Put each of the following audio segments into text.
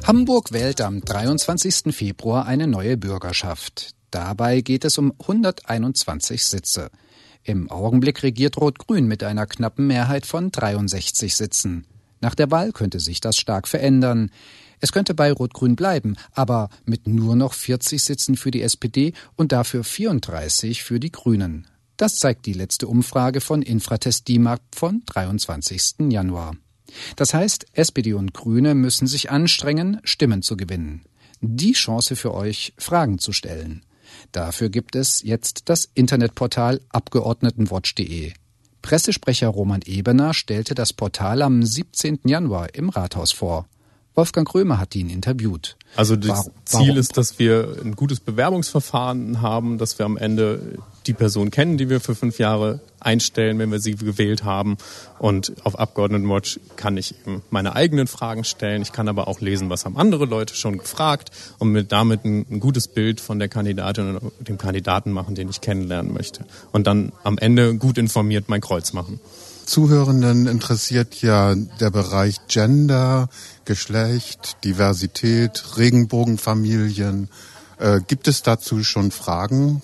Hamburg wählt am 23. Februar eine neue Bürgerschaft. Dabei geht es um 121 Sitze. Im Augenblick regiert Rot-Grün mit einer knappen Mehrheit von 63 Sitzen. Nach der Wahl könnte sich das stark verändern. Es könnte bei Rot-Grün bleiben, aber mit nur noch 40 Sitzen für die SPD und dafür 34 für die Grünen. Das zeigt die letzte Umfrage von Infratest DIMAP vom 23. Januar. Das heißt, SPD und Grüne müssen sich anstrengen, Stimmen zu gewinnen. Die Chance für euch, Fragen zu stellen. Dafür gibt es jetzt das Internetportal Abgeordnetenwatch.de. Pressesprecher Roman Ebener stellte das Portal am 17. Januar im Rathaus vor. Wolfgang Krömer hat ihn interviewt. Also das Ziel ist, dass wir ein gutes Bewerbungsverfahren haben, dass wir am Ende die Person kennen, die wir für 5 Jahre einstellen, wenn wir sie gewählt haben. Und auf Abgeordnetenwatch kann ich eben meine eigenen Fragen stellen. Ich kann aber auch lesen, was haben andere Leute schon gefragt und mir damit ein gutes Bild von der Kandidatin oder dem Kandidaten machen, den ich kennenlernen möchte. Und dann am Ende gut informiert mein Kreuz machen. Zuhörenden interessiert ja der Bereich Gender, Geschlecht, Diversität, Regenbogenfamilien. Gibt es dazu schon Fragen?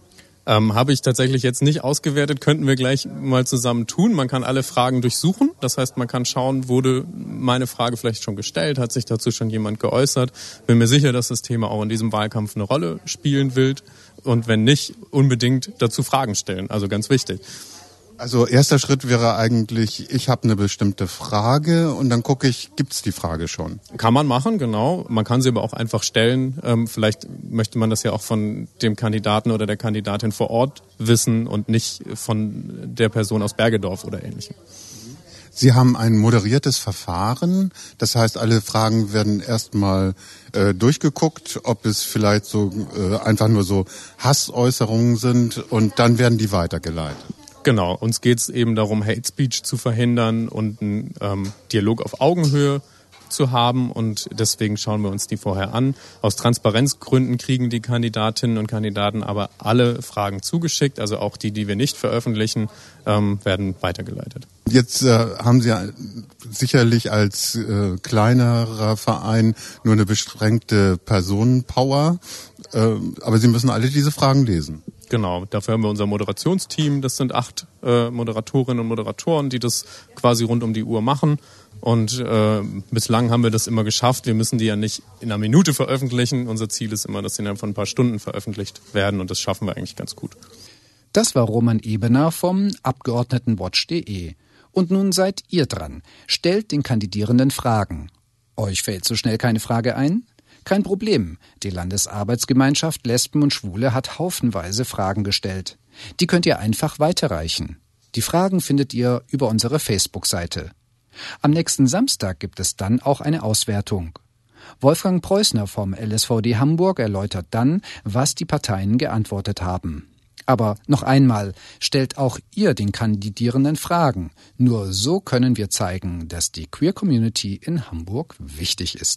Habe ich tatsächlich jetzt nicht ausgewertet, könnten wir gleich mal zusammen tun. Man kann alle Fragen durchsuchen, das heißt, man kann schauen, wurde meine Frage vielleicht schon gestellt, hat sich dazu schon jemand geäußert. Bin mir sicher, dass das Thema auch in diesem Wahlkampf eine Rolle spielen wird und wenn nicht, unbedingt dazu Fragen stellen, also ganz wichtig. Also erster Schritt wäre eigentlich, ich habe eine bestimmte Frage und dann gucke ich, gibt's die Frage schon? Kann man machen, genau. Man kann sie aber auch einfach stellen. Vielleicht möchte man das ja auch von dem Kandidaten oder der Kandidatin vor Ort wissen und nicht von der Person aus Bergedorf oder Ähnlichem. Sie haben ein moderiertes Verfahren, das heißt, alle Fragen werden erstmal durchgeguckt, ob es vielleicht so einfach nur so Hassäußerungen sind und dann werden die weitergeleitet. Genau, uns geht es eben darum, Hate Speech zu verhindern und einen Dialog auf Augenhöhe zu haben und deswegen schauen wir uns die vorher an. Aus Transparenzgründen kriegen die Kandidatinnen und Kandidaten aber alle Fragen zugeschickt, also auch die wir nicht veröffentlichen, werden weitergeleitet. Jetzt haben Sie sicherlich als kleinerer Verein nur eine beschränkte Personenpower, aber Sie müssen alle diese Fragen lesen. Genau, dafür haben wir unser Moderationsteam. Das sind 8 Moderatorinnen und Moderatoren, die das quasi rund um die Uhr machen. Und bislang haben wir das immer geschafft. Wir müssen die ja nicht in einer Minute veröffentlichen. Unser Ziel ist immer, dass sie innerhalb von ein paar Stunden veröffentlicht werden. Und das schaffen wir eigentlich ganz gut. Das war Roman Ebener vom Abgeordnetenwatch.de. Und nun seid ihr dran. Stellt den Kandidierenden Fragen. Euch fällt so schnell keine Frage ein? Kein Problem. Die Landesarbeitsgemeinschaft Lesben und Schwule hat haufenweise Fragen gestellt. Die könnt ihr einfach weiterreichen. Die Fragen findet ihr über unsere Facebook-Seite. Am nächsten Samstag gibt es dann auch eine Auswertung. Wolfgang Preußner vom LSVD Hamburg erläutert dann, was die Parteien geantwortet haben. Aber noch einmal, stellt auch ihr den Kandidierenden Fragen. Nur so können wir zeigen, dass die Queer Community in Hamburg wichtig ist.